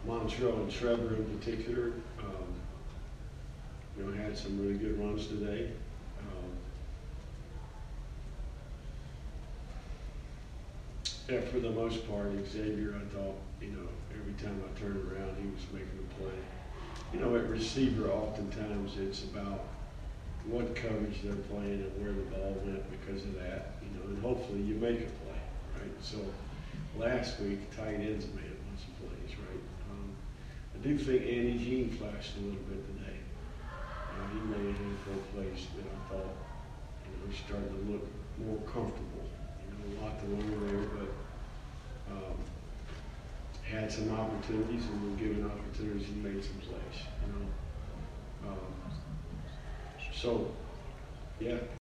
Montrell and Trevor in particular, had some really good runs today. Yeah, for the most part, Xavier, I thought, every time I turned around, he was making a play. At receiver, oftentimes it's about what coverage they're playing and where the ball went because of that, and hopefully you make a play, right? So last week, tight ends made a bunch of plays, right? I do think Andy Jean flashed a little bit today. He made a handful of plays that I thought, he's starting to look more comfortable. A lot to learn there, but had some opportunities and were given opportunities and made some plays. So, yeah,